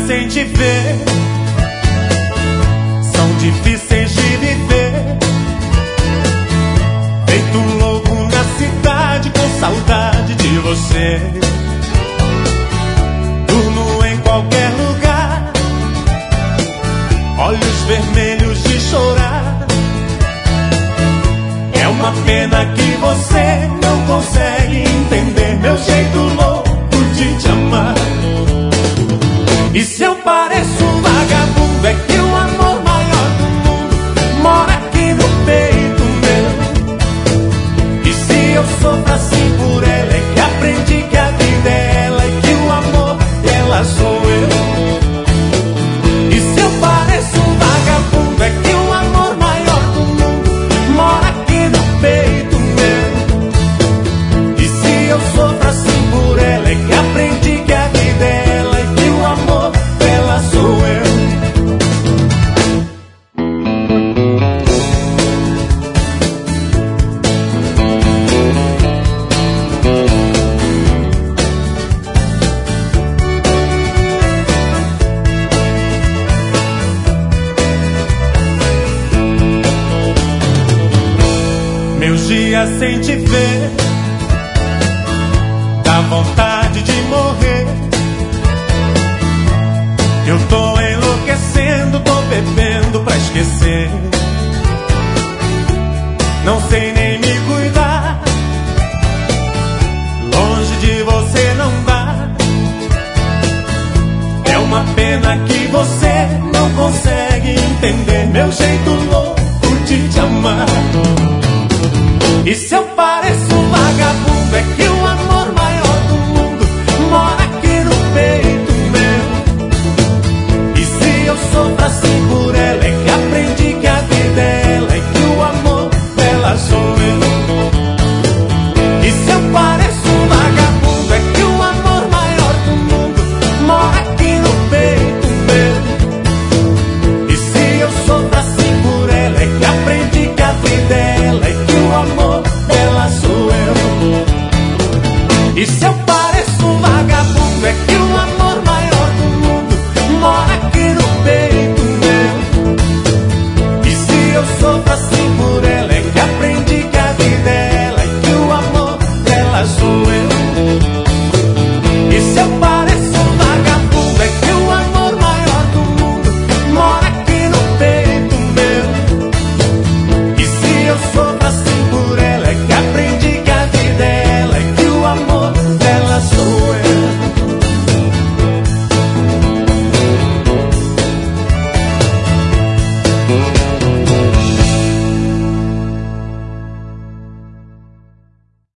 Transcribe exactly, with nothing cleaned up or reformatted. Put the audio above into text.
sem te ver são difíceis de viver. Feito um louco na cidade com saudade de você. Durmo em qualquer lugar, olhos vermelhos de chorar. É uma pena que você não consegue entender meu jeito louco de te amar. E se eu pareço um vagabundo, é que o amor maior do mundo mora aqui no peito meu. E se eu sofro assim por ela, é que aprendi que a vida é ela e que o amor dela sou eu. E se eu pareço um vagabundo, é que o amor maior do mundo mora aqui no peito meu. E se eu sofro assim por ela, é que aprendi que a vida é ela e que o amor dela sou eu. Meus dias sem te ver dá vontade de morrer. Eu tô enlouquecendo, tô bebendo pra esquecer. Não sei nem me cuidar, longe de você não dá. É uma pena que você não consegue entender meu jeito louco de te amar. E se eu pareço um vagabundo, é que o amor maior do mundo mora aqui no peito meu. E se eu sofro assim por ela, é que aprendi que a vida é ela e que o amor dela sou eu.